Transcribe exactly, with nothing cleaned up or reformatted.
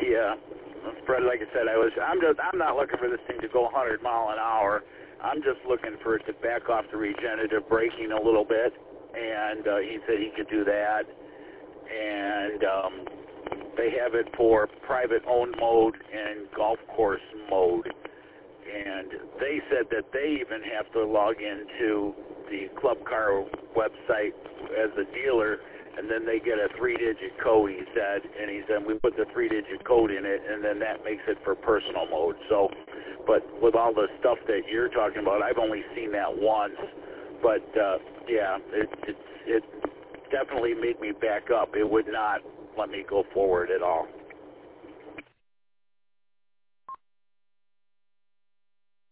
uh, Fred, like I said, I was. I'm just. I'm not looking for this thing to go one hundred mile an hour. I'm just looking for it to back off the regenerative braking a little bit, and uh, he said he could do that. And um, they have it for private owned mode and golf course mode. And they said that they even have to log into the Club Car website as a dealer, and then they get a three-digit code, he said, and he said we put the three-digit code in it, and then that makes it for personal mode. So, but with all the stuff that you're talking about, I've only seen that once, but uh, yeah, it, it, it definitely made me back up. It would not let me go forward at all.